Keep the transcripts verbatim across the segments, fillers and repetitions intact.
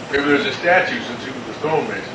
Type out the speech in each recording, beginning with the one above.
Maybe there's a statue since he was a stonemason.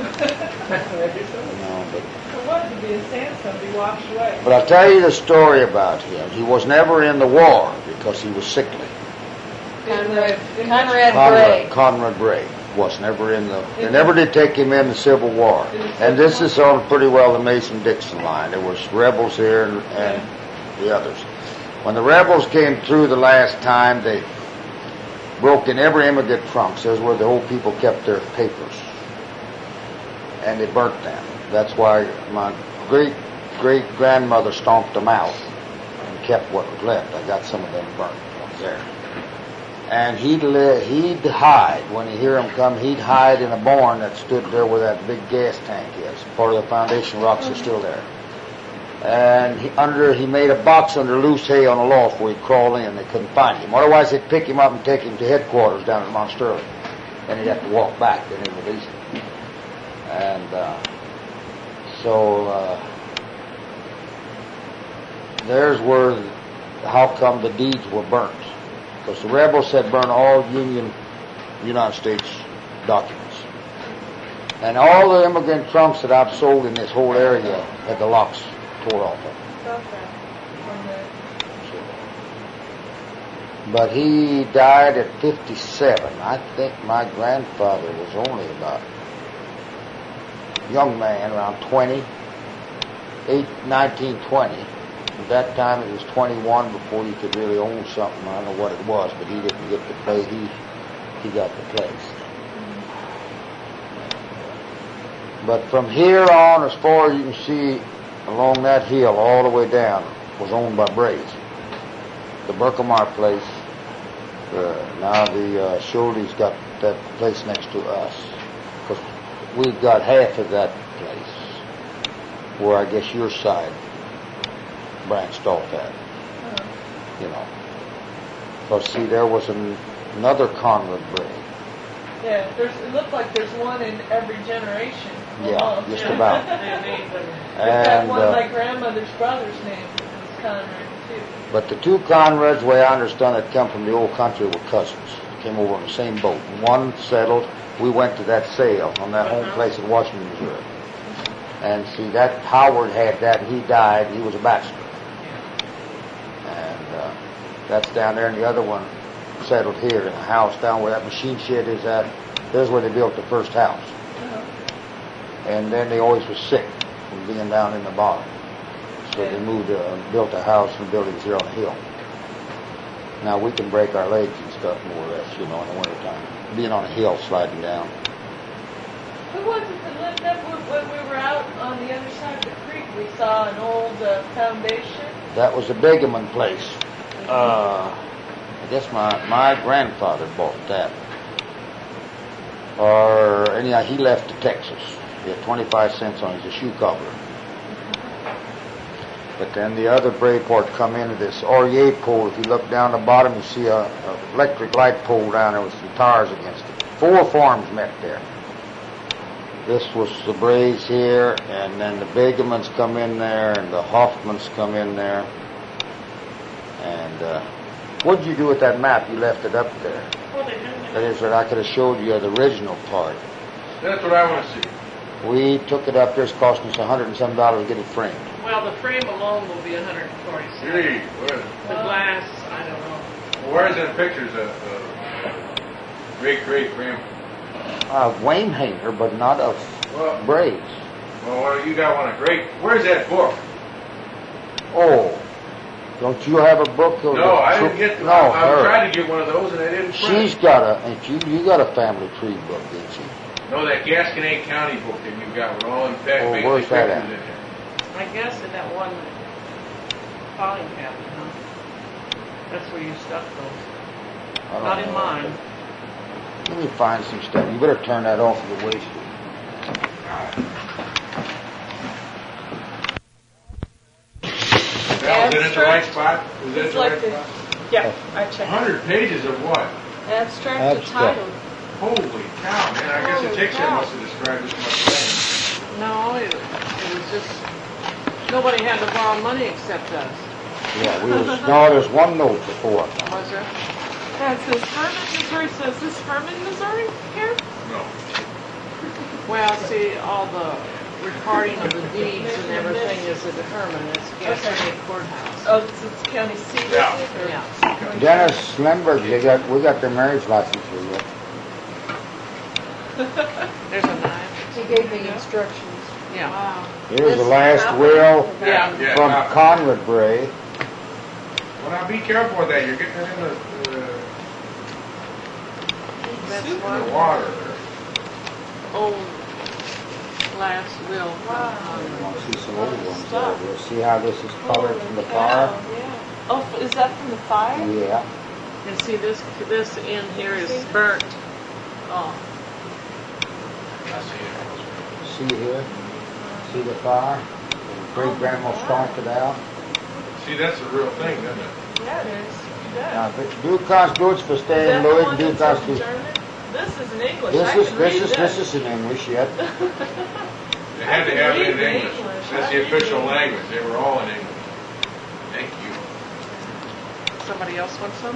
No, but, It was to be a sandstone, be washed away. but I'll tell you the story about him. He was never in the war because he was sickly. Conrad, In- in- Conrad Conrad, Bray. Conrad Bray was never in the, they In never the- did take him in the Civil War. In the And Civil this War? is on pretty well the Mason-Dixon line. There was rebels here and, and the others. When the rebels came through the last time, they broke in every immigrant trunk. Says where the old people kept their papers. And they burnt them. That's why my great-great-grandmother stomped them out and kept what was left. I got some of them burnt there. And he'd, li- he'd hide. When you hear him come, he'd hide in a barn that stood there where that big gas tank is. Part of the foundation rocks are still there. And he, under, he made a box under loose hay on a loft where he'd crawl in. They couldn't find him. Otherwise, they'd pick him up and take him to headquarters down at Mount Sterling. Then he'd have to walk back. Then they'd release him. And uh, so uh, there's where, how come the deeds were burnt. Because the rebels had burned all Union, United States documents. And all the immigrant trunks that I've sold in this whole area had the locks tore off of them. About that. On the- But he died at fifty-seven. I think my grandfather was only about a young man, around twenty, eight, nineteen twenty. At that time it was twenty-one before you could really own something. I don't know what it was, but he didn't get the play. He he got the place. But from here on, as far as you can see, along that hill all the way down, was owned by Brays. The Berkemar place. Uh, now the uh, Schulte's got that place next to us. Because we've got half of that place, where I guess your side branched off at, uh, you know. Because, see, there was an, another Conrad Bray. Yeah, there's, it looked like there's one in every generation. Yeah, almost. just about. We've got And, one, uh, my grandmother's brother's name was Conrad, too. but the two Conrads, the way I understand it, come from the old country were cousins. Came over on the same boat. One settled. We went to that sale on that home place in Washington, Missouri. And see, that Howard had that, and he died. He was a bachelor. And uh, that's down there, and the other one settled here in a house down where that machine shed is at. There's where they built the first house. Uh-huh. And then they always was sick from being down in the bottom. So they moved, uh, built a house and buildings here on the hill. Now we can break our legs and stuff more or less, you know, in the wintertime. Being on a hill sliding down. Who was it that lived up when when we were out on the other side of the creek? We saw an old uh, foundation. That was the Begeman place. Uh, I guess my, my grandfather bought that. Or, anyhow, he left to Texas. He had twenty-five cents on his a shoe cobbler. But then the other Brayport come into this Aurier pole. If you look down the bottom, you see a, a electric light pole down there with some tires against it. Four farms met there. This was the Brays here, and then the Begemans come in there, and the Hoffmans come in there. And uh, what did you do with that map? You left it up there. That is, that I could have showed you the original part. That's what I want to see. We took it up there. It's costing us a hundred and some dollars to get it framed. Well, the frame alone will be one hundred forty-seven. Gee, where, The glass, I don't know. where's the pictures of uh, great great grandpa? Of Wayne Hanger, but not of Well, Brays. well, you got one of great. Where's that book? Oh, don't you have a book? Of No, the I tr- didn't get. The, No, I, I her. tried to get one of those, and I didn't. print She's it. got a. Ain't you? You got a family tree book, didn't she? No, that Gasconade County book that you got with all in fact Oh, basic where's that pictures at? in there. I guess in that one filing cabinet, huh? That's where you stuck those. I don't Not in know. mine. Let me find some stuff. You better turn that off of the waste. Now, is it at the right spot? Is it It's the like right the, spot? yeah, I checked. Hundred pages of what? Abstract, Abstract. the title. Holy cow, man! I guess Holy it takes that cow. much to describe this much thing. No, it, it was just, nobody had to borrow money except us. Yeah, we was. No, there's one note before. Was there? That says Herman, Missouri. So is this Herman, Missouri here? No. Well, see, all the recording of the deeds and everything is at Herman, it's Gaston Courthouse. Oh, this is county seat, is Yeah. it? Or- Yeah. Dennis Lindbergh, they got, we got their marriage license here yet. There's a knife. He gave me instructions. Yeah. Wow. Here's the last will Yeah, yeah. from now- Conrad Bray. Well, now be careful with that. You're getting it in the, uh, That's Super. the one water there. old last will. Wow. You want to see some old ones there. We'll see how this is colored from the fire. Yeah. Oh, f- is that from the fire? Yeah. And see, this, this in here is burnt. Oh, I see it. See here? See the fire? Great grandma stomped it out. See, that's the real thing, isn't it? Yeah, it is. Yeah. Now, if it- du kannst Deutsch Is verstehen, that the Leute, one du that's kannst in du. German? This is in English. This I is, can this read is, this is in English yet. They had to I have can it in read English. English. That's I the read official English. language. They were all in English. Thank you. somebody else wants some?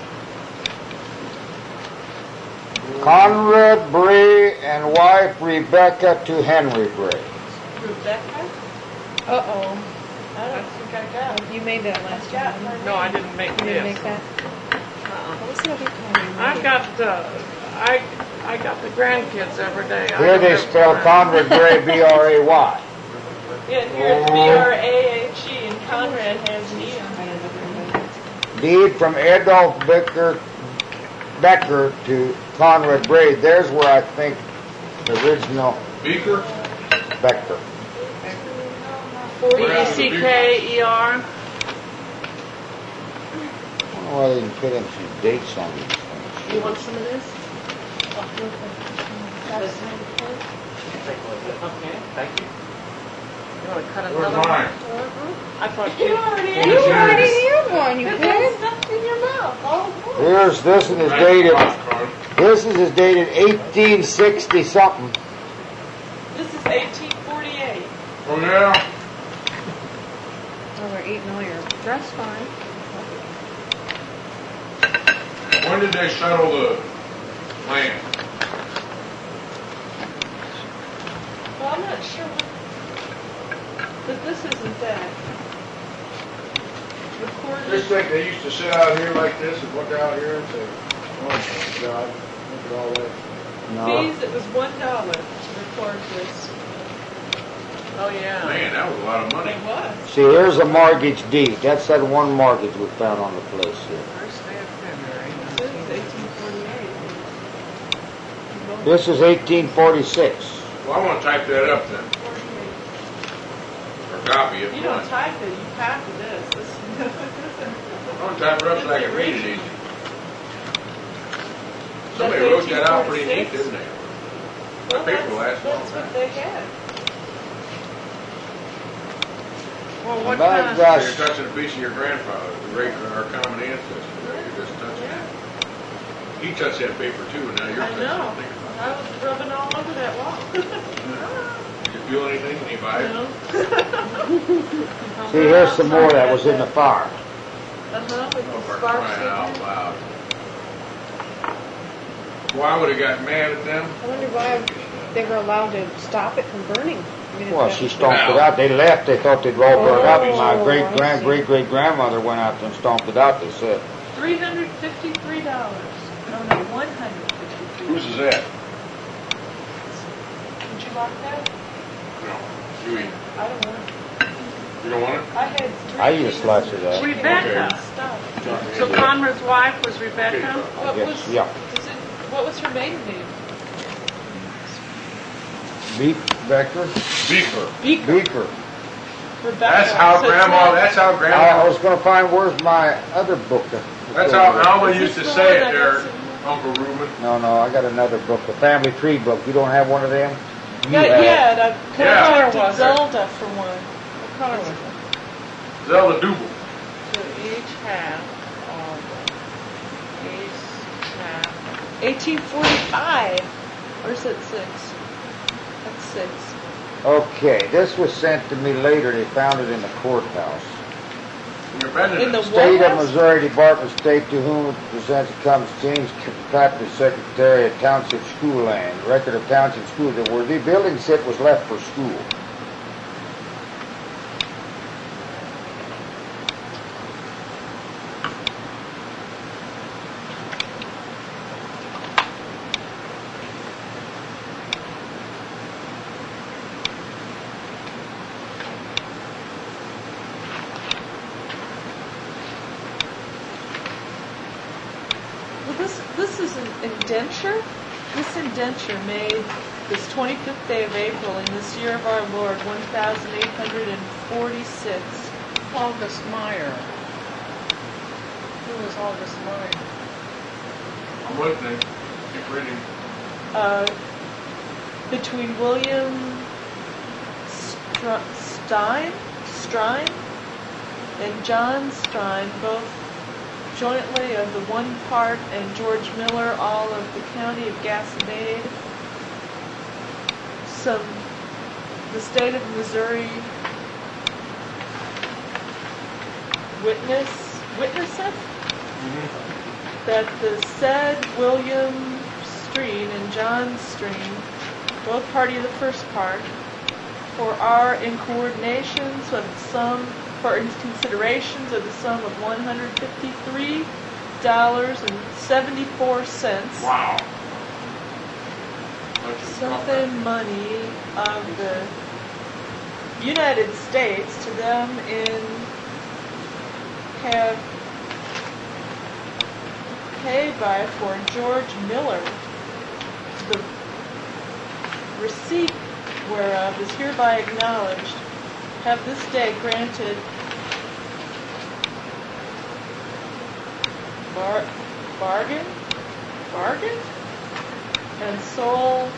Conrad Bray and wife Rebecca to Henry Bray. Rebecca? Uh-oh. I don't think I got it. You made that last Got time. my No, I name. didn't make You didn't this. make that? Uh-uh. What was the other time you I've made it? got, uh, I, I got the grandkids every day. I Here don't they have spell time. Conrad Bray, B R A Y. Yeah, and here it's B R A H E and Conrad has an E on I it. ended up doing that. Deed from Adolf Becker, Becker to Conrad Bray. There's where I think the original Beaker? Becker. B E C K E R. I don't know why they didn't put in some dates on these things. You want some of this? Okay, thank you. You want to cut Where's another mine? one? I thought You you. already What ate is You already yours? had one, you Put did. that stuff in your mouth. Oh, boy. Here's this one is dated. Popcorn. This is is dated eighteen sixty something. This is eighteen forty-eight. Oh, yeah? Oh, they're eating all your, that's fine. When did they settle the land? Well, I'm not sure what, but this isn't that. Recorded. Just think they used to sit out here like this and look out here and say, oh my God, look at all that. No. Fees, it was one dollar to record this. Oh, yeah. Man, that was a lot of money. It was. See, here's a mortgage deed. That's that one mortgage we found on the place here. First day of February. This is eighteen forty-eight. This is eighteen forty-six. Well, I want to type that up then, or copy it. You don't type it, you copy this. This I want to type it up so I can read it easy. Somebody That's wrote that out pretty neat, eighteen forty-six. didn't they? Well, That paper that's, lasts a long that's what time. they had. Well, what My kind of, gosh. You're touching a piece of your grandfather, the great, our common ancestor. You're just touching Yeah. it. He touched that paper too, and now you're I touching know. it. I was rubbing all over that wall. Did you feel anything when you buy it? No. See, here's some more that was in the fire. Uh-huh, with Oh, the for sparks crying in out there. loud. Well, I would have got mad at them. I wonder why they were allowed to stop it from burning. I mean, if Well, that- she stomped it out. They left. They thought they'd all burn up. And my Oh, great I grand, see. great great grandmother went out and stomped it out. They said. Three hundred fifty-three dollars. No, no, one hundred fifty-three. Whose is that? Did you like that? No. You eat. I don't want it. You don't want it? I had three. I eat a pieces slice of of that. chicken Rebecca. and stuff. so Conrad's wife was Rebecca? What Yes, was, yeah. is it, what was her maiden name? Beef Becker. Beaker. Beaker. Rebecca. That's how So it's grandma, not- that's how I, I grandma, was going to find where's my other book. that's how Alma Is used to this the say one it I there, got some- Uncle Reuben. No, no, I got another book, the family tree book. You don't have one of them? You Not have. yet. I've Yeah. contacted was it? Zelda for one. What color was it? Zelda Double. So each half of, each half. eighteen forty-five. Or is it six? That's six. Okay, this was sent to me later. They found it in the courthouse. You're bending In the it. State of What? Missouri Department of State to whom it presents comes James Patrick, Secretary of Township School Land. Record of Township School, the where the building sit was left for school. Well, this, this is an indenture. This indenture made this twenty-fifth day of April in this year of our Lord, one thousand eight hundred forty-six. August Meyer. Who was August Meyer? I'm listening. Keep reading. Uh, between William Str- Stein, Strine and John Strine, both jointly of the one part, and George Miller, all of the county of Gastonade. Some, the state of Missouri witness, witnesseth that the said William Strine and John Strine, both party of the first part, for are in coordinations of the sum, for in considerations of the sum of one hundred fifty-three dollars and seventy-four cents. Wow. Bunch of Something money of the United States to them in have paid by for George Miller. The receipt whereof is hereby acknowledged, have this day granted bar, bargain, bargain, and sold.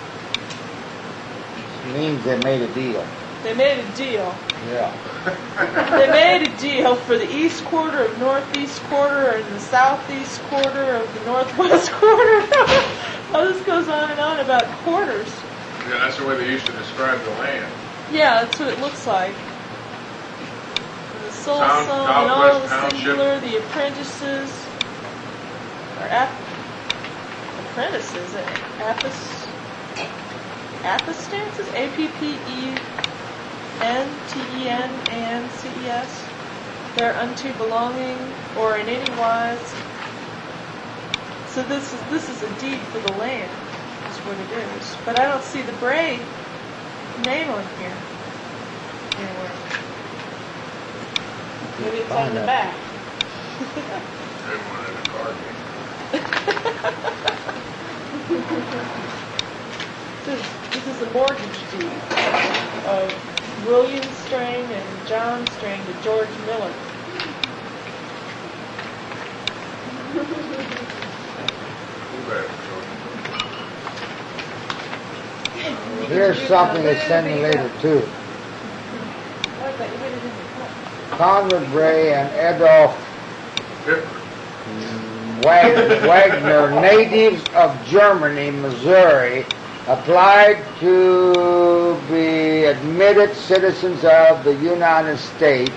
Means they made a deal. They made a deal. Yeah. They made a deal for the east quarter of northeast quarter and the southeast quarter of the northwest quarter. Oh, this goes on and on about quarters. Yeah, that's the way they used to describe the land. Yeah, that's what it looks like. The sole Town- sum and all Southwest the Township. singular, the apprentices, or ap- apprentices, apis, apistances, A P P E N T E N and C E S, thereunto belonging, or in any wise. So this is this is a deed for the land, is what it is. But I don't see the Bray name on here anywhere. Maybe it's on Find the it. back. They wanted a card game. This is, this is a mortgage deed of William Strang and John Strang to George Miller. You better go. Here's something they send me later too. Oh, I thought you had it in the cup. Conrad Bray and Adolf Fifth. Wag- Wagner, natives of Germany, Missouri, applied to be admitted citizens of the United States.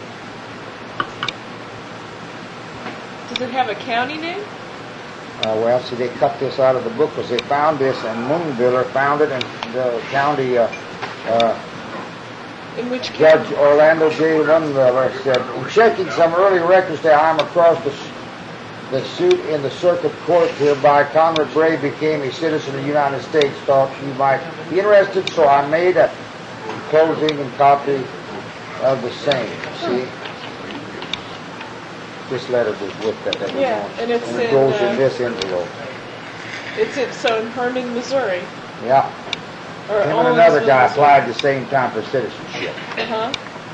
Does it have a county name? Uh, well, see, they cut this out of the book because they found this, and Moonviller found it, and the county uh, uh, In which county? Judge Orlando J. Moonviller said, in checking some early records that I'm across the, s- the suit in the circuit court hereby, Conrad Bray became a citizen of the United States. Thought you might be interested, so I made a closing and copy of the same. See? This letter was with that. that was Yeah, on. and it's and it in, goes uh, in this envelope. It's in, so in Herman, Missouri. Yeah. Or Him and another Owensville, guy Missouri. applied at the same time for citizenship. Uh-huh.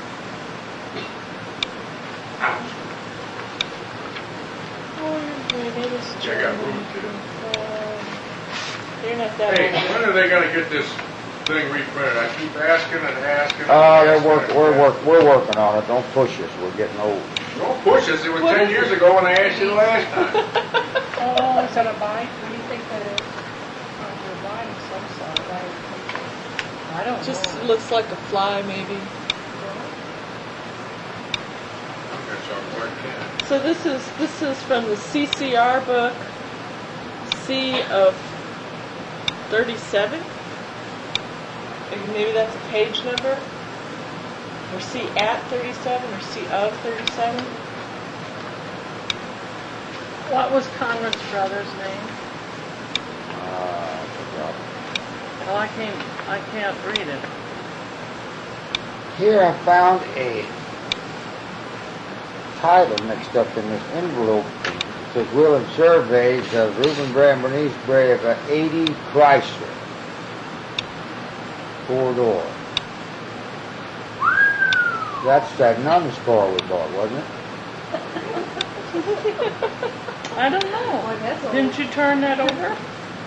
Yeah, I got room too. You're not that Hey, old. when are they gonna get this thing reprinted? I keep asking and asking. and Oh, they're asking work, and we're asking. work, we're working on it. Don't push us. We're getting old. Don't push us. It was What ten is years it? ago when I asked you the last time. Oh, is that a bike? What do you think that is? Oh, you're buying some sort. I don't think so. I don't Just know. looks like a fly, maybe. So where can So this is, this is from the C C R book, C of thirty-seven? Maybe maybe that's a page number? Or C at thirty-seven, or C of thirty-seven? What was Conrad's brother's name? Uh, I forgot. Well, I can't, I can't read it. Here I found a title mixed up in this envelope. It says will and surveys of Reuben Bray and Bernice Bray of an eighty Chrysler. Four door. That's that nun's car we bought, wasn't it? I don't know. Boy, that's old. Didn't you turn that over?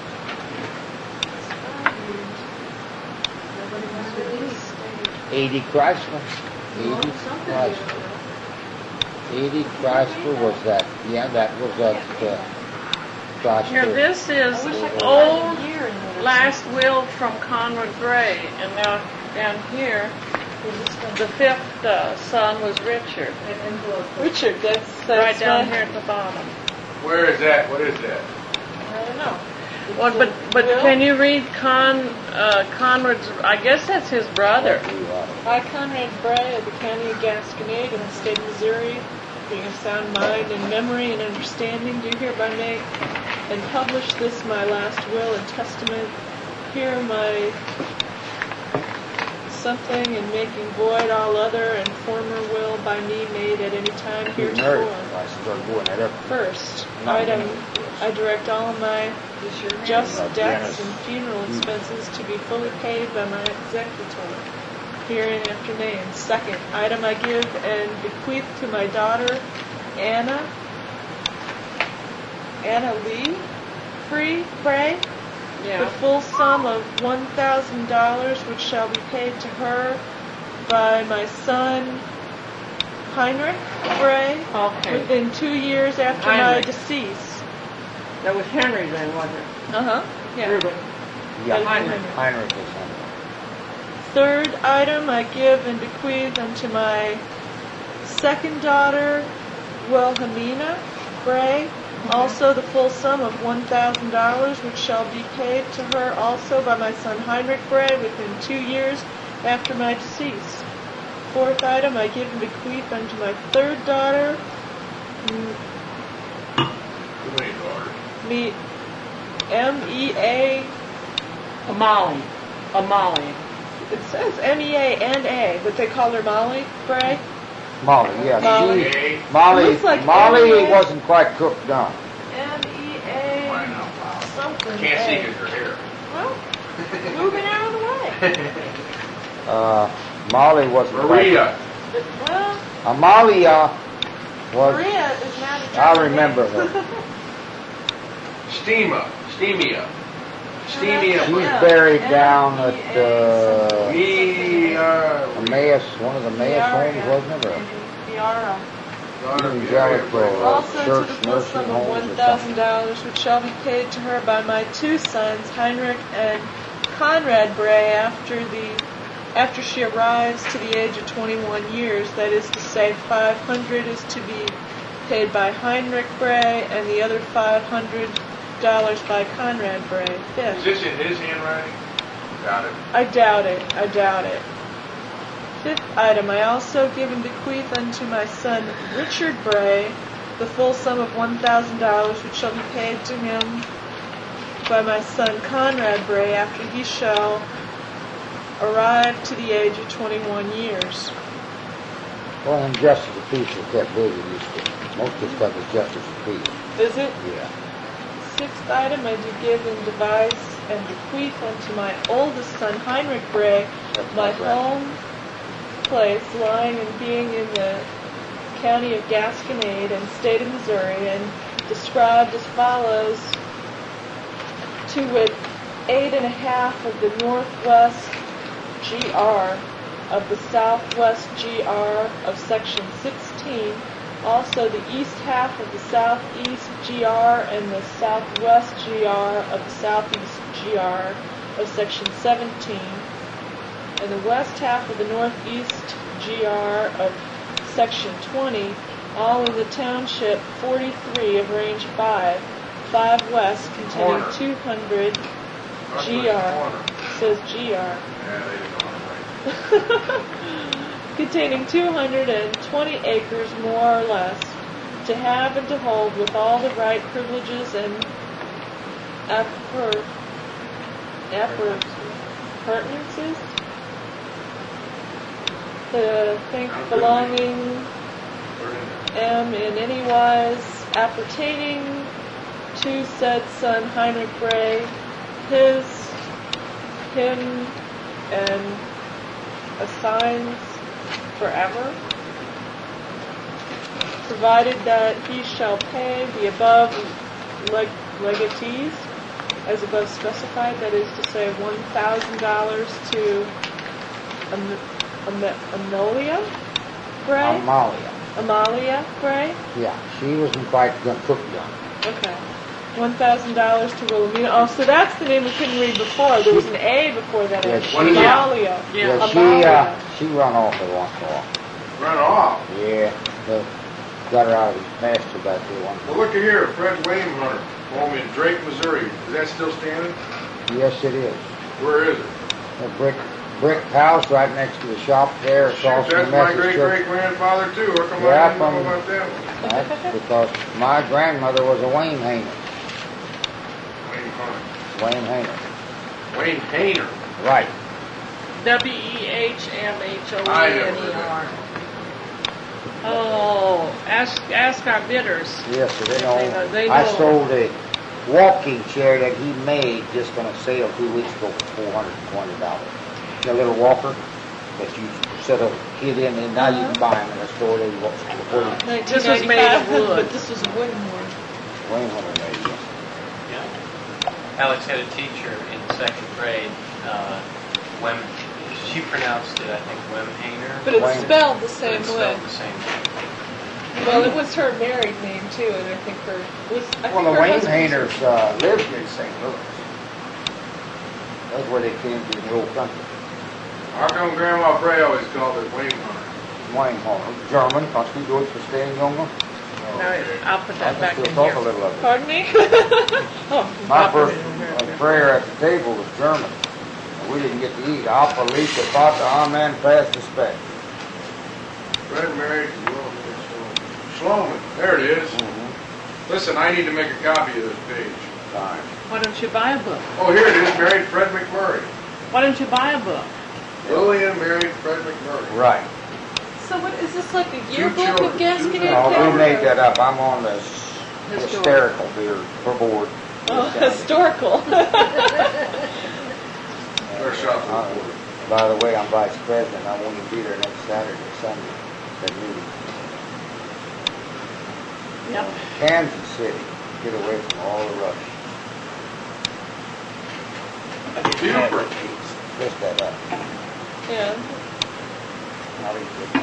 Nobody wants to leave. eighty Chrysler. eighty Something Chrysler. eighty Chrysler was that, yeah, that was that uh, Chrysler. Here, this is I wish I could old find a year in there. last will from Conrad Gray, and now down here, the fifth uh, son was Richard. An envelope. Richard, that's, Right that's down my- here at the bottom. Where is that? What is that? I don't know. Well, but but Will? can you read Con uh, Conrad's? I guess that's his brother. I, Conrad Bray of the County of Gasconade in the state of Missouri, being of sound mind and memory and understanding, do hereby make and publish this my last will and testament. Here my something and making void all other and former will by me made at any time He's married. heretofore. I started going that up. First, Not item, many. I direct all of my This your name? just Uh, debts Janice. and funeral expenses to be fully paid by my executor, herein after named. Second, item I give and bequeath to my daughter, Anna, Anna Lee, Free, Pray, the Yeah. full sum of one thousand dollars, which shall be paid to her by my son, Heinrich Bray, Okay. within two years after my Heinrich. decease. That was Henry then, wasn't it? Uh-huh, yeah. Reuben. Yeah, Heinrich. Heinrich was on Third item, I give and bequeath unto my second daughter, Wilhelmina Bray, also the full sum of one thousand dollars, which shall be paid to her also by my son Heinrich Bray within two years after my decease. Fourth item, I give and bequeath unto my third daughter, M- Too many daughters. me, M E A, Amali. Amali. it says M E A N A, but they call her Molly Bray. Molly, yeah. Molly. She, Okay. Molly, Looks like Molly Molly. wasn't quite cooked done. M E A Wow. something. Can't see A. because her hair. Well, moving out of the way. Uh, Molly wasn't Maria. Well, quite. Amalia was. Maria is now the I German remember name. her. Stima. Stemia. Stemia. She's Yeah. buried M down E at A uh, Me, uh, Emmaus, one of the Emmaus Miara. homes, wasn't it? Or Miara. daughter of Evangelical. Gary. Also to church the full nursing sum of homes or one thousand dollars, which shall be paid to her by my two sons, Heinrich and Conrad Bray, after the after she arrives to the age of twenty-one years. That is to say, five hundred is to be paid by Heinrich Bray, and the other five hundred dollars by Conrad Bray. Is Fifth. this in his handwriting? Got it. I doubt it. I doubt it. Fifth item, I also give and bequeath unto my son Richard Bray the full sum of one thousand dollars, which shall be paid to him by my son Conrad Bray after he shall arrive to the age of twenty-one years. Well, and Justice of Peace was kept busy. Used to. Most of the stuff was Justice of Peace. Is it? Yeah. Sixth item, I do give and devise and bequeath unto my oldest son Heinrich Bray That's my not right. home place lying and being in the county of Gasconade and state of Missouri, and described as follows: to wit, eight and a half of the northwest G R of the southwest G R of section sixteen, also the east half of the southeast G R and the southwest G R of the southeast G R of section seventeen, and the west half of the northeast G R of section twenty, all in the township forty-three of range five, five west, containing Corner. two hundred That's G R. the corner. Says G R. Yeah, they didn't want it right. Containing two hundred twenty acres more or less, to have and to hold with all the right privileges and appur- appur- appurtenances, the thing belonging Put it in there. am in any wise appertaining to said son Heinrich Bray, his, him, and assigns forever, provided that he shall pay the above leg- legatees as above specified, that is to say one thousand dollars to Am- Am- Amelia Bray? Amalia. Amalia Bray? Yeah, she was in fact gun cook gun. Okay. one thousand dollars to Wilhelmina. Oh, so that's the name we couldn't read before. There was an A before that. Yeah, It was What is it? Amalia. Yeah. Yeah, she Amalia. uh, she run off every once in a while. Run off. Yeah, but got her out of his pasture back there one Well, time. look at here, Fred Wayne Hunter, home in Drake, Missouri. Is that still standing? Yes, it is. Where is it? A brick brick house right next to the shop there across Shoot, from that's the my Methodist great church. great grandfather too. How come Yeah, I didn't from- know about that one? That's because my grandmother was a Wayne Hayner. Wayne Hunter. Wayne Hayner. Wayne Hayner. Right. W E H M H O I E never N E heard R. that. Oh, ask, ask our bidders. Yes, so they know. They know- they I know. sold a walking chair that he made just on a sale two weeks ago for four hundred and twenty dollars. A little walker that you set a kid in, and now you can buy them in the store. They walk before you. This was made of wood. But this was a wooden one. Wayne Hunter made it. Yeah. Alex had a teacher in second grade, uh, Wem, she pronounced it, I think, Wemhainer. But it's Wayne. spelled the but same it's way. spelled the same way. Well, it was her married name too, and I think her was. I Well, think the her Wayne husband- Hayners uh, lived in Saint Louis. That's where they came to the old country. How come Grandma Bray always called it Wayne Hunter? Wayne Hunter, German, can't you do it for staying younger? No, I'll put I that back can in still talk a here. little of it. Pardon me? Oh, My I'll put first it in here. uh, prayer at the table was German. And we didn't get to eat. Alpha, Lisa, Fata, Amen, fast respect. Fred married to Will Schloman. There it is. Mm-hmm. Listen, I need to make a copy of this page. Fine. Why don't you buy a book? Oh, here it is. Married Fred McMurray. Why don't you buy a book? Lillian married Fred McMurray. Right. So what is this, like a Two yearbook children, of Gaskin two and No, Carol? we made that up. I'm on this Historical. hysterical here for board. Oh, historical. Better shop Uh, for the By the way, I'm vice president. I won't even be there next Saturday, Sunday, that meeting. Yep. Kansas City, get away from all the rush. Buford. Just that up. Yeah. Not even-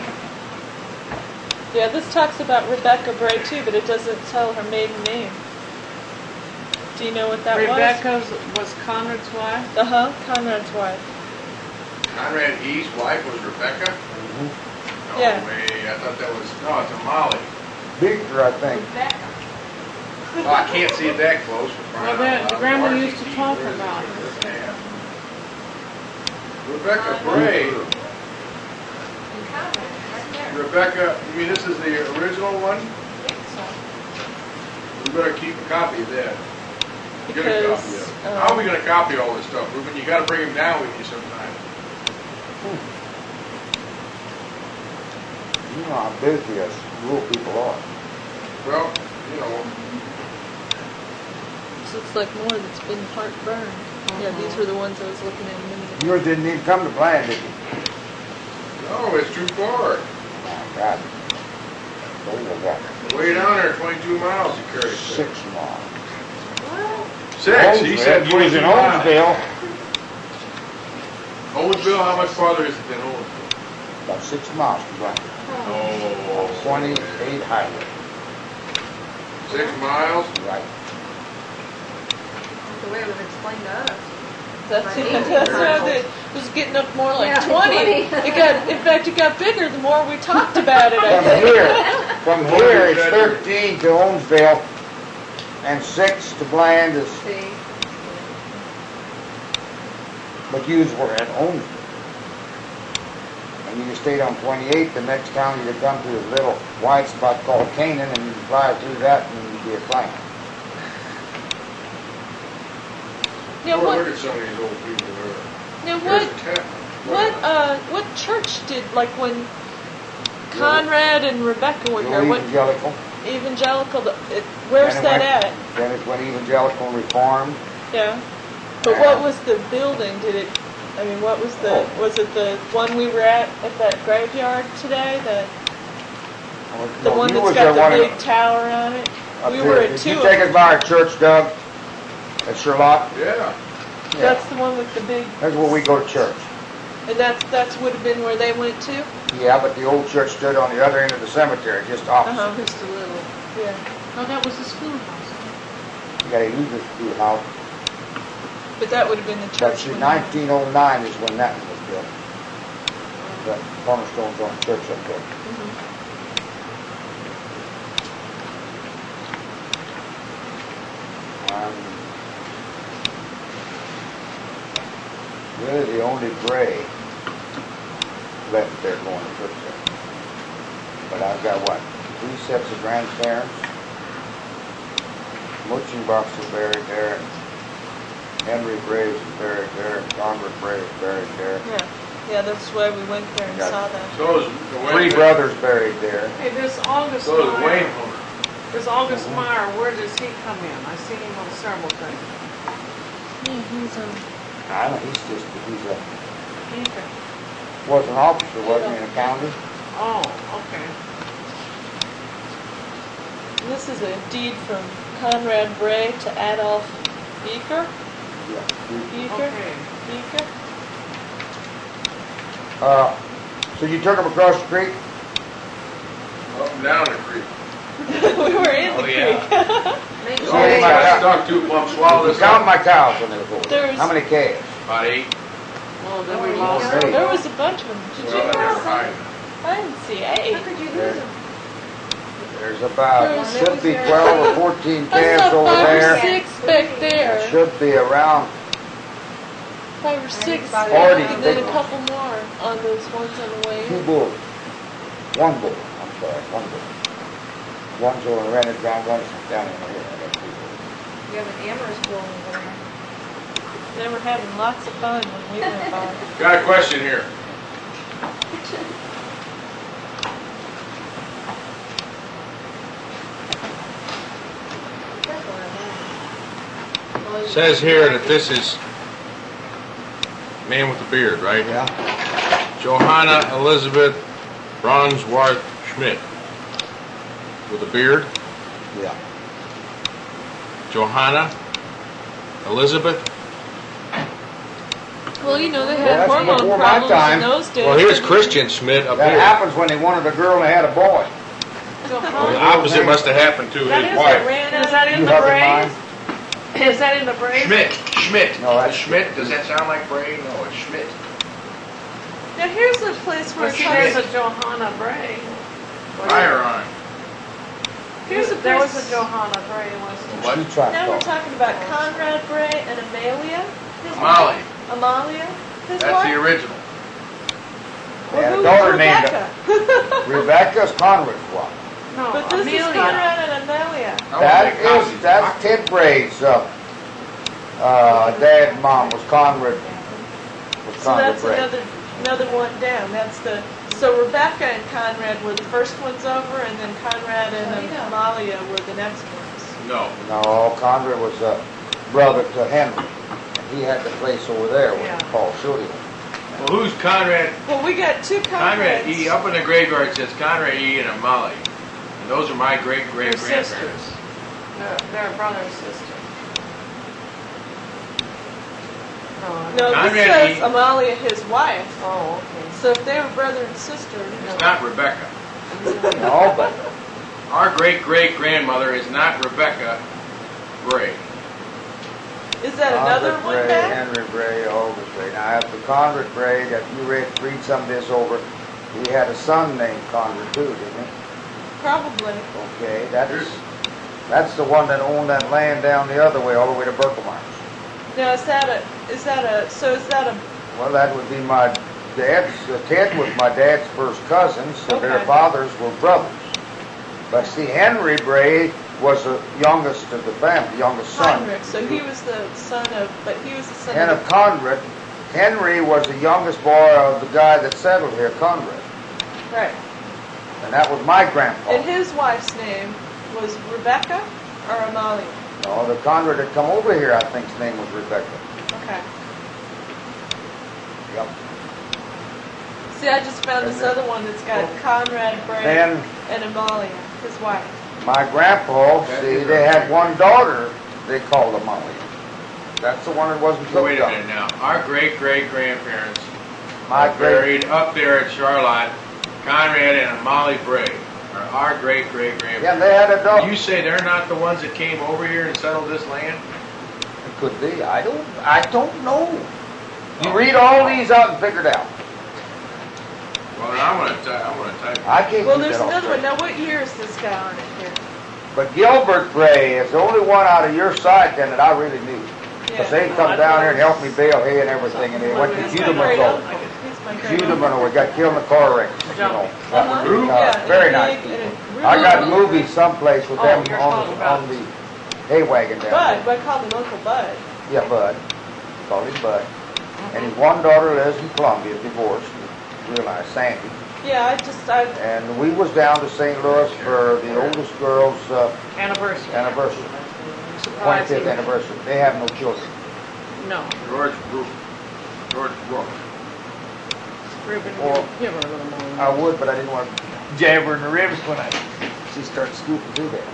Yeah, this talks about Rebecca Bray too, but it doesn't tell her maiden name. Do you know what that Rebecca was Conrad's wife. was? Uh-huh, Conrad's wife. Conrad E's wife was Rebecca? Mhm. No Yeah. way. I thought that was, no, it's a Molly. Beaker, I think. Oh, I can't see it that close. for crying Well, out that- loud. the grandma R G used to T, talk where is it? about it. Yeah. Rebecca Bray. Rebecca, you mean this is the original one? We better keep a copy of that. Get a Because, copy of it. um, How are we gonna copy all this stuff, Ruben? You gotta bring him down with you sometime. You know how busy us rural people are. Well, you know, This looks like more that's been part burned. Yeah, these were the ones I was looking at a minute ago. Yours didn't even come to plan, did you? no, it's too far. Oh, God. Oh, my God. Way down there, twenty-two miles you carry. Six miles. Six, he said He was in twenty-two miles. Owensville. Owensville, how much farther is it than Owensville? About six miles from Blanford. Oh. twenty-eight highway. Six miles? Right. The way it was explained to us. That's, Right. that's how it was getting up more like Yeah, twenty. twenty. It got, in fact, it got bigger the more we talked about it. I From think. here, from here it's thirteen to Owensville, and six to Bland is, See, but yous were at Owensville. And you stayed on twenty-eight, the next county you come to is a little white spot called Canaan, and you fly through that and you'd be a plane. Now Boy, what, look at some of these old people there. now There's what, a tap. what, uh, what church did, like when Conrad and Rebecca were here, Little what evangelical. evangelical, it, where's Then it that went- at? Then it went evangelical reformed. Yeah. But what was the building? Did it, I mean, what was the, Oh. was it the one we were at, at that graveyard today? The, the No, one you that's was got at one the of- big tower on it? up We there. were at Did two you of take them. us by our church, Doug? At Sherlock? Yeah. That's the one with the big, That's where we go to church. and that's, that's would have been where they went to? Yeah, but the old church stood on the other end of the cemetery, just opposite. Uh-huh. Just a little. Yeah. Oh, that was the schoolhouse. You gotta use this school house. But that would have been the But church see, one. nineteen oh nine is when that one was built. The cornerstone's on the church up there. Mhm. Um, really the only gray left there going to church there. But I've got what, three sets of grandparents. Muchenbachs is buried there, and Henry Graves is buried there, and Conrad Graves is buried there. Yeah, yeah, that's why we went there and Yeah. saw that. So is the Wayne. Three brothers buried there. Hey, this August So is Wayne Meyer, Hunter. this August Meyer, where does he come in? I seen him on several things. Yeah, he's um, I don't know, he's just, he's a, Okay. was an officer, wasn't he, in the county? Oh, okay. this is a deed from Conrad Bray to Adolf Beeker. Yeah. he- Beeker? Okay. Beeker? Uh, so you took him across the creek? Up and down the creek. We were in the Oh, yeah. creek. So I got stuck two bumps, swallow this Count up. my cows when they was over there. There's- How many calves? About eight. Well, then we lost Hey. him. There was a bunch of them. Did Well, you I never notice? hide. I didn't see eight. how could you There- lose them? There's about, There's- should be twelve or fourteen I calves saw over five or there. six back There there. should be around, Five or six Forty back, and then big a couple more on those ones on the way. two bulls. One bull, I'm sorry, one bull. One's over in Rented Ground, one's down in here. I got two bulls. You have an Amherst bull over there. They were having lots of fun when we went by. Got a question here. Careful of that. Well, you- Says here that this is man with the beard, right? Yeah? Johanna Elizabeth Bronswart Schmidt. With a beard. Yeah. Johanna Elizabeth. Well, you know, they Well, had that's hormone before my problems time. in those days. Well, here's Christian Schmidt up That here. happens when they wanted a girl and they had a boy. Well, the opposite must have happened to That his is wife. a, is that in You the have in mind? Braves? Is that in the Braves? Schmidt, Schmidt. No, that's- Schmidt, does that sound like Bray? No, it's Schmidt. Now, here's the place where Well, it see, there's comes. a Johanna Bray. Fire on. Here's a There was place- a Johanna Bray, wasn't What? She tried to Now we're call. talking about Conrad Bray and Amalia. His Molly. wife. Amalia. His That's wife. the original. They Well, had a who's daughter named Rebecca? Rebecca's Conrad's wife. No, But this Amelia. is Conrad and Amalia. I wanna That make is, copies. that's Ted Bray's, uh, uh, dad and mom was Conrad, was So Conrad that's Bray. another another one down. That's the so Rebecca and Conrad were the first ones over, and then Conrad and Oh, yeah. Amalia were the next ones. No. No, Conrad was a brother to Henry. And he had the place over there with Yeah. Paul Schulte. Well, who's Conrad? Well, we got two Conrad Conrads. E. Up in the graveyard it says Conrad E. and Amalie. And those are my great great They're grandparents. sisters. They're, they're brother and sister. No, I No, don't- this Conrad says E. Amalia, his wife. Oh, okay. So if they were brother and sister, It's not Rebecca. No, but Our great great grandmother is not Rebecca Bray. is that another Conrad one Bray, back? Henry Bray, August Bray. Now after Conrad Bray, that you read, read some of this over, he had a son named Conrad too, didn't he? Probably. Okay, that's, that's the one that owned that land down the other way, all the way to Berkelmeyer. Now, is that a, is that a, so is that a, Well, that would be my dad's, uh, Ted was my dad's first cousin, so their Okay. fathers were brothers. But see, Henry Bray was the youngest of the family, youngest son. Heinrich, so he was the son of, but he was the son And of, of Conrad, Henry was the youngest boy of the guy that settled here, Conrad. right. And that was my grandpa. And his wife's name was Rebecca or Amalia? No, the Conrad that come over here, I think his name was Rebecca. Okay. Yep. See, I just found this other one that's got Conrad Bray Then and Amalia, his wife. my grandpa, see, they had one daughter they called Amalia. That's the one that wasn't So wait cooked a up. minute now. Our great great grandparents My are great, buried up there at Charlotte. Conrad and Molly Bray are our great great yeah, grandparents. they had a daughter. You say they're not the ones that came over here and settled this land? It could be. I don't. I don't know. You read all these out and figure it out. Well, I want to. I want to type. I can't. Well, keep there's that all another one. straight. Now, what year is this guy on it here? But Gilbert Bray is the only one out of your side then that I really knew. Because they come down here and helped me bale hay and everything, and they went to He's my Judeman's great old. uncle. He's my great Judeman, uncle. we got killed in the car wreck. You know, that was Uh-huh. really Yeah, nice. and Very a nice big- people. and a really I got big- movies someplace with Oh, them you're on, talking the- about- on the hay wagon down Bud, there. but I called him Uncle Bud. Yeah, Bud. Called him Bud. And his one daughter lives in Columbia, divorced. Real nice, Sandy. Yeah, I just, I, And we was down to Saint Louis for the oldest girl's uh, Anniversary. anniversary, Surprise twenty-fifth you. anniversary. They have no children. No. George Brook. George Brook. Ribbon, Or- give her a little more. I would, but I didn't want to jab her in the ribs when I she started scooting through there.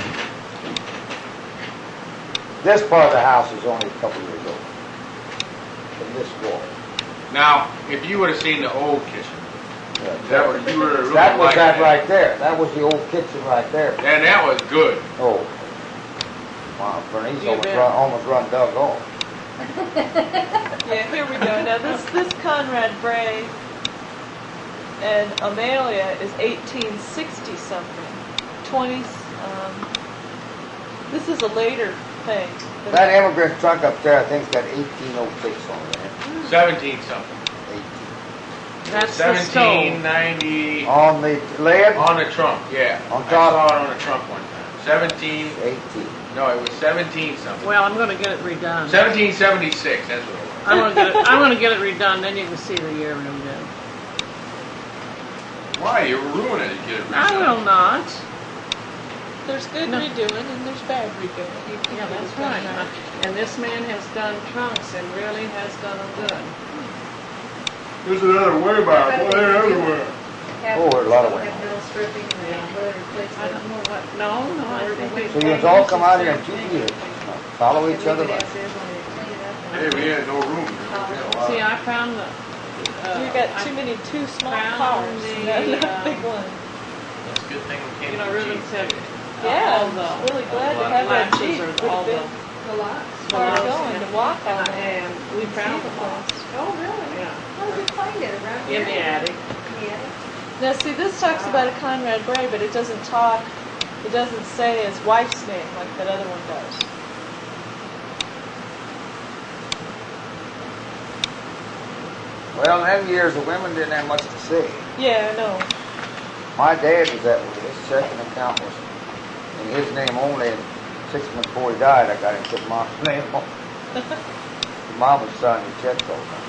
This part of the house is only a couple years old. From this wall. Now, if you would have seen the old kitchen, that was you would have really That was liked that right there. That was the old kitchen right there. And that was good. Oh. Wow, Bernice You almost bet. run, almost run Doug off. yeah, here we go. Now, this, this Conrad Bray and Amalia is eighteen sixty something. twenty, um, this is a later thing. than That immigrant truck up there, I think, got eighteen oh six on there. Seventeen something. eighteen. That's the Seventeen stove. ninety On the lid, on the trunk. Yeah. On I top. saw it on the trunk one time. Seventeen. eighteen. No, it was seventeen something. Well, I'm gonna get it redone. Seventeen seventy six. That's what it was. I'm gonna get it, I'm gonna get it redone, then you can see the year redone. Why? You ruin it. You get it I will redone. not. There's good No. redoing and there's bad redoing. You can Yeah, do that's it done right. And this man has done trunks and really has done them good. There's another way back, well, they're everywhere. Oh, there's a lot of women. Have metal stripping and Yeah. boiler replacement. I don't know what, no, no, I think we. So you'll all come out here in two years, follow each other. Leave it like- as is when they clean it up. Hey, we had no room. We had a lot See, of- I found the, uh. You got I- too many too small found cars, the, not enough um, big ones. It's a good thing we came You know, to Ruben Jeep. said, uh, Yeah, all I'm the. really glad to all the have that latches Jeep. or Would all have the. been The lots? hard lots, going yeah. to walk all that. And we found the lots. Oh, really? Yeah, How did you find it, around here? in the attic. In the attic? Now, see, this talks about a Conrad Bray, but it doesn't talk, it doesn't say his wife's name like that other one does. Well, in them years, the women didn't have much to say. Yeah, I know. My dad was that way. His checking account was in his name only, and six months before he died, I got him to put mom's name on. Mom was signing the checks all the time.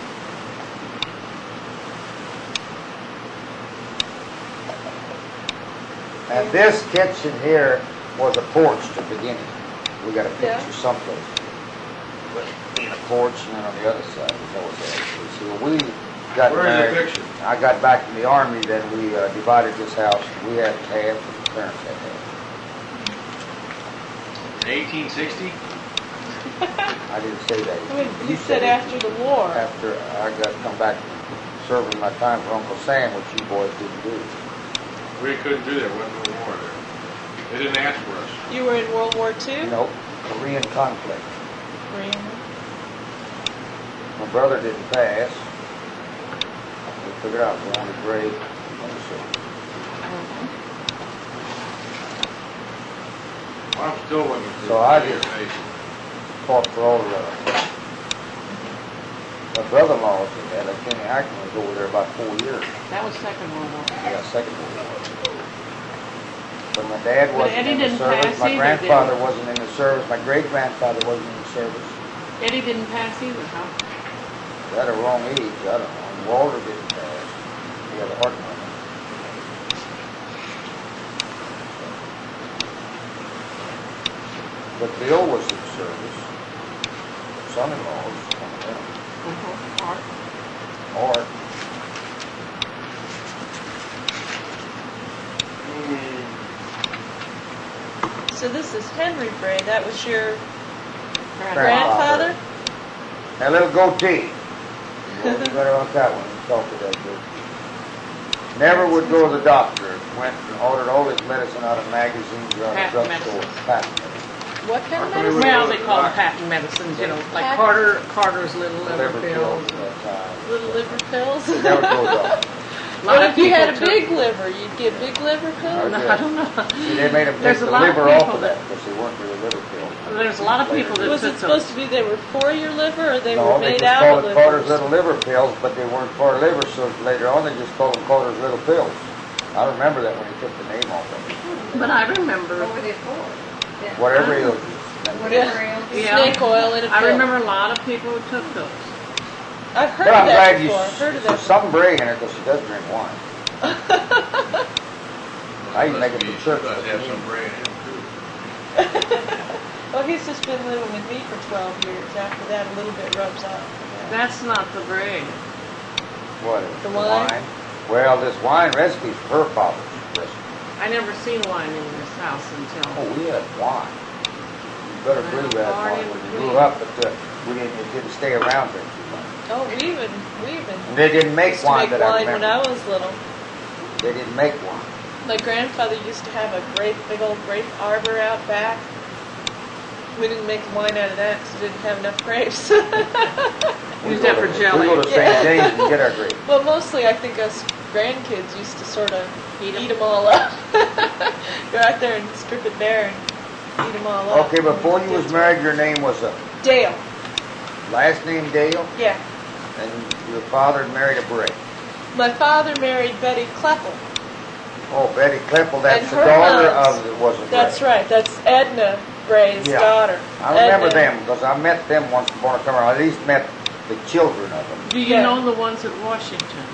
And this kitchen here was a porch to begin with. We got a Yeah. picture someplace. But in a porch, and then on the other side was always there. See, when we got Where's married, the picture? I got back from the army, then we uh, divided this house. We had half, and the parents had half. In eighteen sixty? I didn't say that. When you said after the war. After I got come back serving my time for Uncle Sam, which you boys didn't do. We couldn't do that. There wasn't no war there. They didn't ask for us. You were in World War Two? Nope, Korean conflict. Korean. My brother didn't pass. We figured out the only grade. I'm still waiting for So I the just- information. fought for all the, my brother-in-law was at uh, Kenny Hackman was over there about four years. That was Second World War. Yeah, second World War. But my dad But wasn't Eddie in the didn't service, pass my either, grandfather did he? wasn't in the service, my great-grandfather wasn't in the service. Eddie didn't pass either, huh? They had a wrong age, I don't know. And Walter didn't pass. He had a heart murmur. But Bill was in service. Son-in-law was coming in. Uh-huh. Art. Art. So this is Henry Bray. That was your Grandfather. grandfather? That little goatee. Well, you better look that one and talk to that dude. Never would go to the doctor. Went and ordered all his medicine out of magazines or out of Patent drugstores. medicines. Patent medicine. What kind of How come medicine? Well, they call them patent medicines, you know, like Patent- Carter, Carter's little liver Liver pills. pills at that time. Little liver pills? Never go to the doctor. A lot What of if you people had a took- big liver? You'd get big liver pills? No, I don't know. See, they made him take There's the a lot of liver off people of that because they weren't really liver pills. There's a lot of people that Was took it those. supposed to be they were for your liver or they No, were they made just out called of it Carter's livers? Little Liver Pills, but they weren't for liver, so later on they just called them Carter's Little Pills. I remember that when he took the name off of it. But I remember, What were they for? Yeah. Whatever he was. Whatever else. yeah. Snake oil in a pill. I remember a lot of people who took those. I've heard But of I'm that glad you, before. I've heard of there's that. some Bray in it because she does drink wine. I even make it Must to be- church. must with have me. some brain in him too. Well, he's just been living with me for twelve years. After that, a little bit rubs off. That's not the braid. What is The it, wine? Well, this wine recipe's her father's recipe. I never seen wine in this house until. Oh, we had wine. You better believe we had Far wine in when you between. grew up, but uh, we didn't, it didn't stay around very too much. Oh, we even, we even And they didn't make used to wine make that I wine when I remember. was little. They didn't make wine. My grandfather used to have a grape, big old grape arbor out back. We didn't make wine out of that because we didn't have enough grapes. We Use go that to- for jelly. We go to Saint Yeah. James and get our grapes. Well, mostly I think us grandkids used to sort of Eat 'em. eat them all up. Go out there and strip it bare and eat them all up. Okay, before you was married, your name was a Dale. last name Dale, Yeah. and your father married a Bray. My father married Betty Kleppel. Oh, Betty Kleppel, that's And the her daughter mom's- of, was a Bray. That's right. That's Edna Bray's Yeah. daughter. I remember Edna. them because I met them once before I come around. I at least met the children of them. Do you Yeah. know the ones at Washington?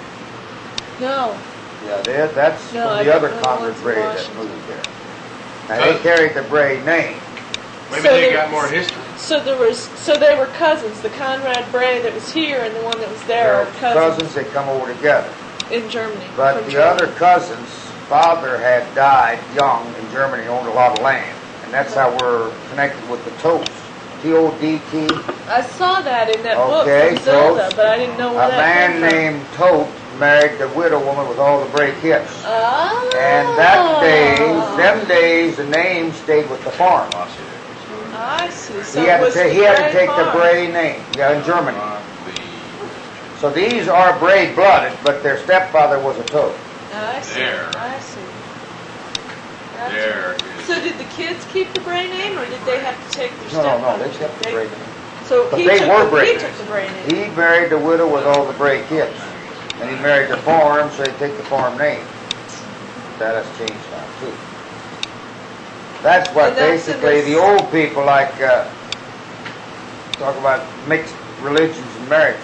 No. Yeah, they, that's No, I from the don't other know the Concord ones in Bray that Washington. moved there. Now, they carried the Bray name. Maybe So they there- got more history. So there was, so they were cousins. The Conrad Bray that was here and the one that was there They're are cousins, cousins, they come over together. in Germany. But from the Germany. other cousin's father had died young in Germany, owned a lot of land. And that's how we're connected with the Totes. T O D T. I saw that in that Okay, book from Zelda, so but I didn't know where A that man came from. named Tote married the widow woman with all the Bray kids. Ah. And that days, them days, the name stayed with the farm. I see. So He it had to was take, the he had to Bray take the farm. Bray name, yeah, in Germany. Uh, So these are Bray blooded, but their stepfather was a Tote. I see. There. I see. Gotcha. There is. So did the kids keep the Bray name, or did they have to take their No, no, no, stepfather? they kept the Bray name. So But he they took were the, Bray he names. took the Bray name. He married the widow with all the Bray kids. And he married the farm, so he take the farm name. That has changed now too. That's what And that's in basically this- the old people like, uh, talk about mixed religions and marriages.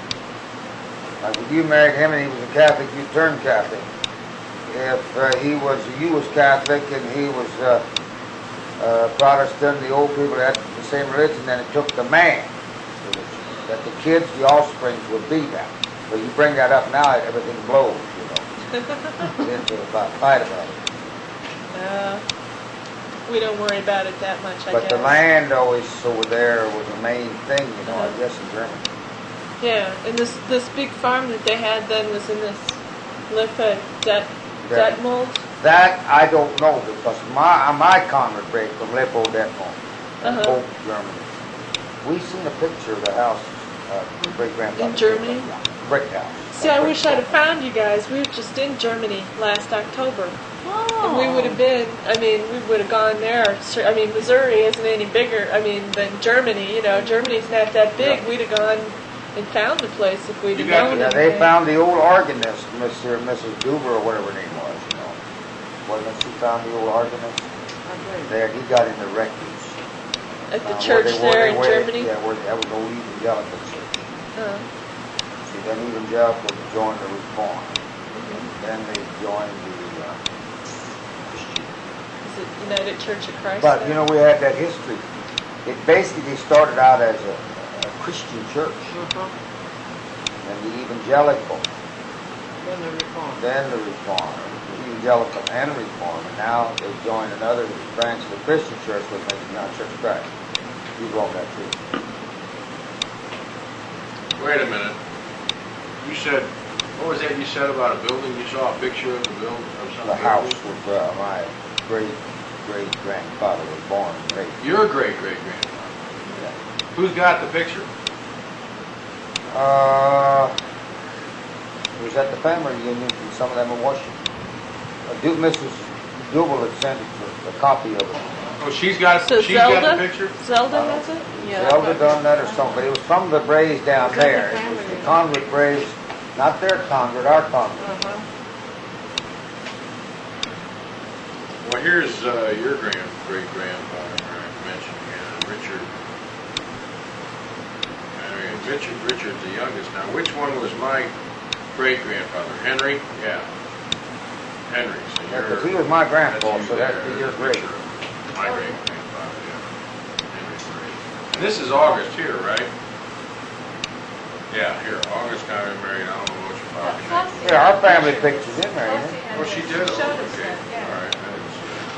Like if you married him and he was a Catholic, you turned Catholic. If uh, he was, you was Catholic and he was uh, uh, Protestant, the old people had the same religion, then it took the man that the kids, the offspring, would be that. But you bring that up now, everything blows, you know. It's into about fight about it. Uh, we don't worry about it that much, I But guess. the land always over there was the main thing, you know, I Uh-huh. guess in Germany. Yeah, and this this big farm that they had then was in this Lippe Det Yeah. Detmold. That I don't know because my my Conrad break from Lippo Detmold, Uh-huh. Hope, Germany. We seen a picture of the house, uh, great grandfather. In Germany? Brick house. See, I wish I'd have found you guys. We were just in Germany last October. And we would have been, I mean, we would have gone there. Sure, I mean, Missouri isn't any bigger, I mean, than Germany. You know, Germany's not that big. We'd have gone and found the place if we'd You have got known. the- Yeah, it. they found the old organist, Mister and Missus Duber, or whatever her name was, you know. Wasn't it she found the old organist? There, he got in the refuse. At the Uh, church where they were- there they in were- Germany. Yeah, where that was the old evangelical church. Uh, See, then evangelicals joined the Reform. mhm. Then they joined the uh, Christian. Is it United Church of Christ? But, now? you know, we had that history. It basically started out as a, a Christian church, Uh-huh. and the evangelical, Then the reform. then the Reform, the evangelical and Reform, and now they joined another branch of the Christian church, which makes it now Church of Christ. You wrote that too. Wait a minute. You said, what was that you said about a building? You saw a picture of the building of some The house building? where uh, my great great grandfather was born and raised. Your great great grandfather. Yeah. Who's got the picture? Uh, it was at the family reunion, and some of them in Washington. Uh, Du- Missus Dubel had sent a, a copy of it. Oh, she's got So she's got Zelda? the picture. Zelda Uh, has it? Yeah, Zelda but- done that or something, but it was from the Braves down It's at the there. It was family the reunion. convict Braves, not their convict, our convict. Uh-huh. Well, here's uh, your grand great grandfather I mentioned again, Richard. I mean, Richard Richard's the youngest now. Which one was my great grandfather? Henry? Yeah. Henry. So Yeah, you're, 'cause he was my that's grandpa, you so there. that'd be your There's great. Richard, my great grandfather. Yeah. Henry's great. And this is August here, right? Yeah, here. August got married. I don't know what you're talking about. Yeah, our family picture's in there, ain't it? Oh, she did? Showed Oh, us okay. that, yeah. All right, I didn't see that.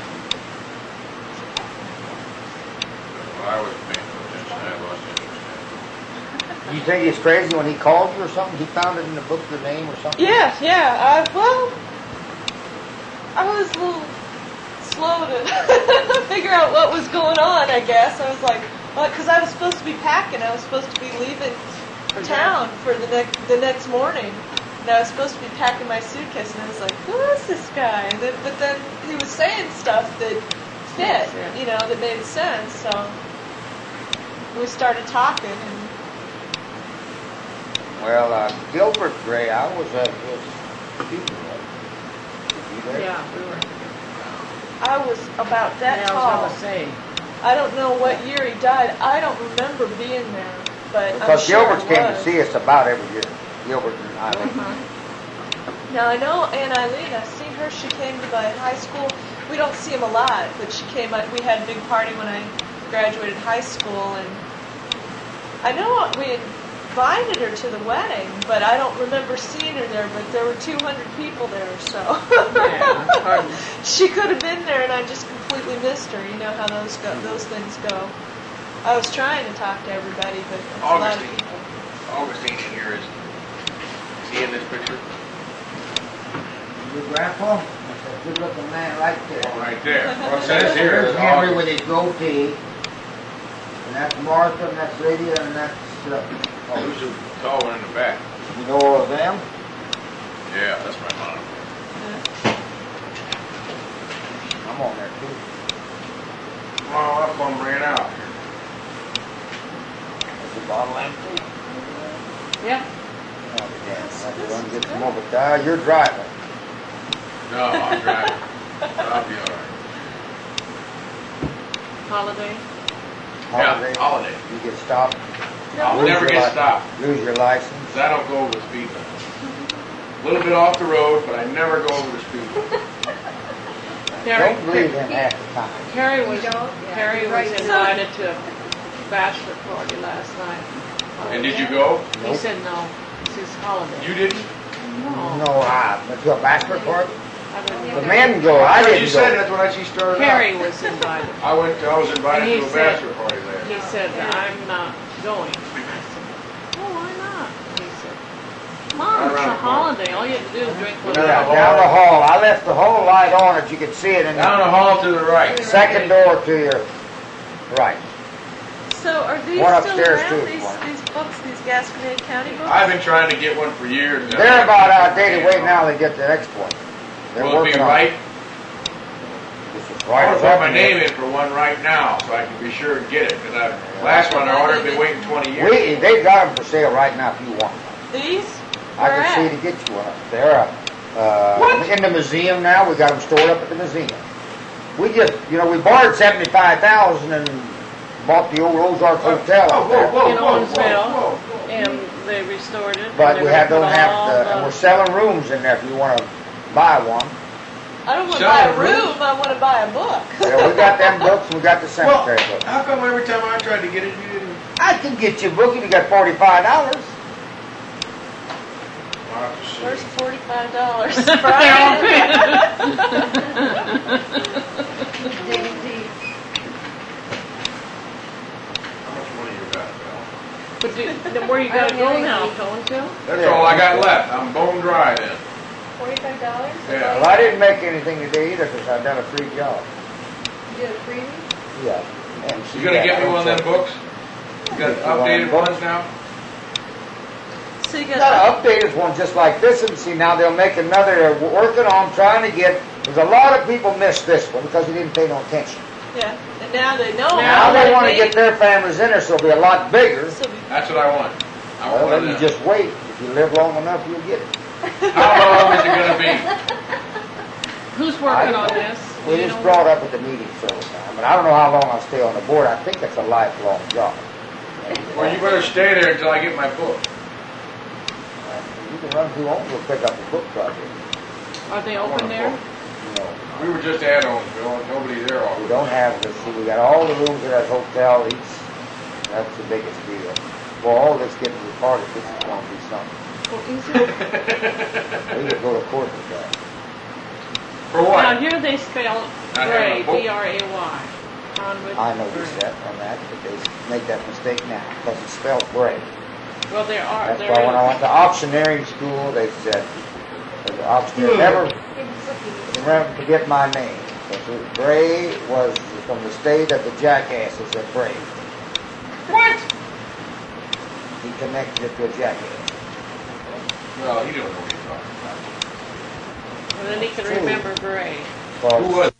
Well, I wasn't paying no attention, I lost interest You think it's crazy when he called you or something? He found it in the book, your name or something? Yeah, yeah. I, well, I was a little slow to figure out what was going on, I guess. I was like, because I was supposed to be packing. I was supposed to be leaving town for the next the next morning. And I was supposed to be packing my suitcase, and I was like, who is this guy? And then, but then he was saying stuff that fit, Yeah. you know, that made sense. So we started talking, and Well, uh, Gilbert Gray, I was at his funeral. Were you there? Yeah, we were. I was about that Yeah, I tall. was gonna say. I don't know what year he died. I don't remember being there, but I'm Because sure Gilbert's it came to was. see us about every year. Gilbert and I. Uh-huh. Now I know Aunt Eileen. I've seen her. She came to my high school. We don't see him a lot, but she came. We had a big party when I graduated high school, and I know we invited her to the wedding, but I don't remember seeing her there. But there were two hundred people there, so Yeah, pardon. she could have been there, and I just completely missed her. You know how those go. Those things go. I was trying to talk to everybody, but it's a lot of Augustine. people. Augustine in here is, is he in this picture? Your grandpa? That's a good looking man right there. Oh, right there. Well, it says here There's is Henry with August. his goatee. And that's Martha, and that's Lydia, and that's, uh, Oh, who's the tall one in the back? you know all of them? Yeah, that's my mom. I'm on there too. Oh, that bum ran out. Is the bottle empty? Yeah. Oh, damn, I have to run and get some more, but, uh, you're driving. No, I'm driving. I'll be all right. Holiday. Holiday. Yeah, holiday. You get stopped, I'll Lose never your get li- stopped, lose your license. 'cause I don't go over the speed limit. A little bit off the road, but I never go over the speed limit. Carrie, Don't believe him half the time. Carrie was, You don't? Yeah, Carrie you're was right. invited to a bachelor party last night. And did you go? He Nope. said no, it's his holiday. You didn't? No. No, I, but to a bachelor party? I wouldn't The go. men go, I thought didn't you said go. that's when she started Carrie out. was invited. I went, to- I was invited And he to a said- bachelor party there. He said, I'm not going. I said, oh, why not? He said, Mom, it's Right a around the corner. holiday. All you have to do is drink Down whatever. Yeah, the down the hall. hall. I left the whole light on that you could see it in Down the the hall to the right. second door to your right. So are these One still upstairs, around? too, These one. these books, these Gasconade County books? I've been trying to get one for years. They're about outdated. Wait now they get the next one. They're Will it be working on right? Right, I want to put my exactly. name in for one right now, so I can be sure and get it, because I, last one I ordered, I've been waiting twenty years. We, they got them for sale right now if you want one. These? I Where can see at? to get you one. They're, uh, What? in the museum now, we got them stored up at the museum. We just, you know, we borrowed seventy-five thousand and bought the old Ozark Hotel Whoa, up there. whoa, whoa, In whoa, Owensville. whoa, whoa. And they restored it. But and we they're have, gonna don't put have, all the- and the- we're selling rooms in there if you wanna buy one. I don't want to buy a Selling rooms? room, I want to buy a book. Yeah, we got them books, and we got the Well, cemetery books. how come every time I tried to get it, you didn't? I can get you a book if you got forty-five dollars. I'll have to see. Where's forty-five dollars? Digging deep. How much money you got, Val? But do, then where you I gotta don't go know now, anything. Collinsville? That's all I got left. I'm bone dry then. Forty-five dollars? Yeah. Well, I didn't make anything today either, because I done a free job. You did a freebie? Yeah. And she You gonna got get me one of them also- books? You got Get you one of them updated books? ones now? So you Got got, an updated one just like this, and see, now they'll make another, they're working on trying to get, because a lot of people missed this one because they didn't pay no attention. yeah, and now they know. Now how they to want to make- get their families in there, so it'll be a lot bigger. So we- That's what I want. I want Well, one of then you them. just wait. If you live long enough, you'll get it. How long is it gonna be? Who's working I- on this? We Do you just know? brought up at the meeting several times, but I don't know how long I'll stay on the board. I think it's a lifelong job. Well, you better stay there until I get my book. You can run through homes, we'll pick up the book project. Are they I want open a there? book. You know, We were just at Owensville, and nobody there all we don't have, let's see, we got all the rooms at that hotel, each, that's the biggest deal. Well, all this getting reported, this is gonna be something. Well, is it? We could go to court with that. For Now, what? here they spell Not having Gray, a book? B R A Y. Conwood I noticed Gray. that on that, but they make that mistake now, because it's spelled gray. Well, there are, That's there why when I is. went to auctioneering school, they said, the auctioneer never, He was looking. never forget my name. Because Gray was from the state of the jackasses at Gray. What? He connected it to a jackass. Well, you don't know what you're talking And then he can True. remember Gray. Because Who was